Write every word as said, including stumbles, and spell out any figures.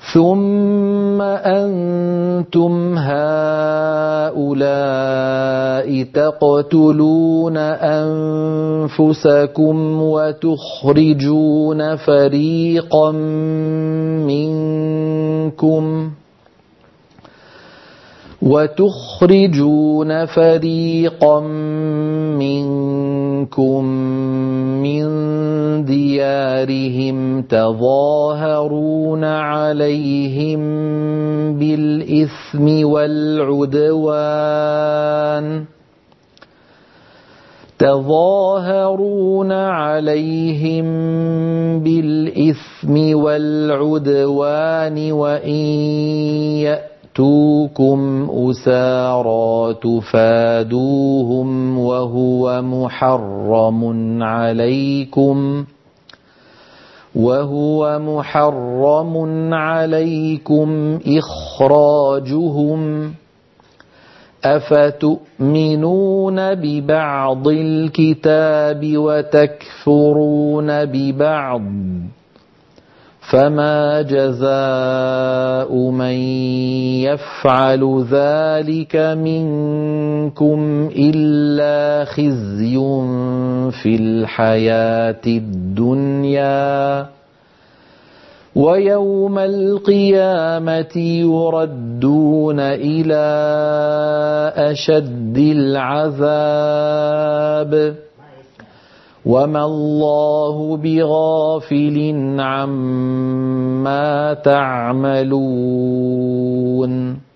ثم أنتم هؤلاء تقتلون أنفسكم وتخرجون فريقا منكم وتخرجون فريقا منكم من ديارهم تظاهرون عليهم بالإثم والعدوان تظاهرون عليهم بالإثم والعدوان وإن يأتوكم أسارى تفادوهم وهو محرم عليكم وهو محرم عليكم إخراجهم أفتؤمنون ببعض الكتاب وتكفرون ببعض فما جزاء من يفعل ذلك منكم إلا خزي في الحياة الدنيا ويوم القيامة يردون إلى أشد العذاب وما الله بغافل عما تعملون